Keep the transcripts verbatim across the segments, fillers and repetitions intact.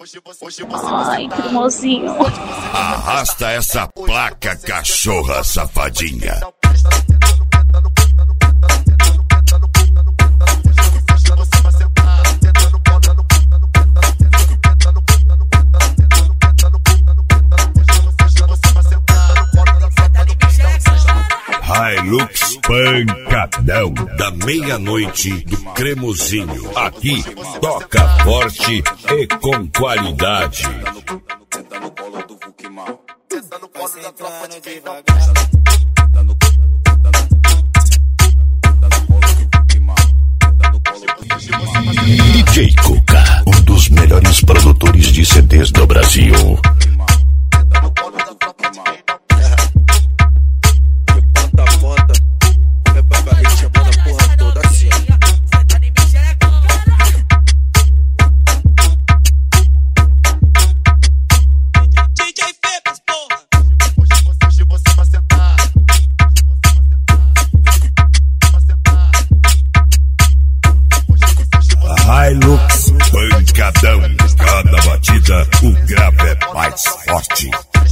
Ai, que mozinho. Arrasta essa placa, cachorra safadinha. Hilux pancadão da meia-noite do Cremosinho. Aqui toca forte e com qualidade. Senta no colo do Hulk mal. Senta no colo da tropa de devagar. D J Cuca, um dos melhores produtores de C Ds do Brasil. Hilux pancadão, cada batida o grave é mais forte.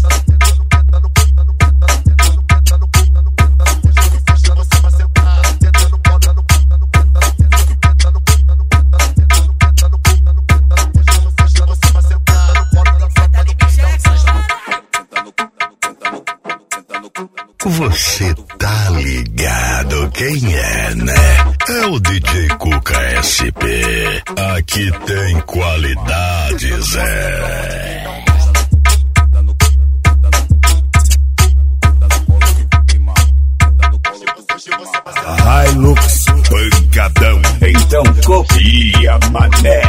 Você tá ligado quem é, né? É o D J Cuca S P. Aqui tem qualidades, é. Hilux pancadão. Então copia, mané.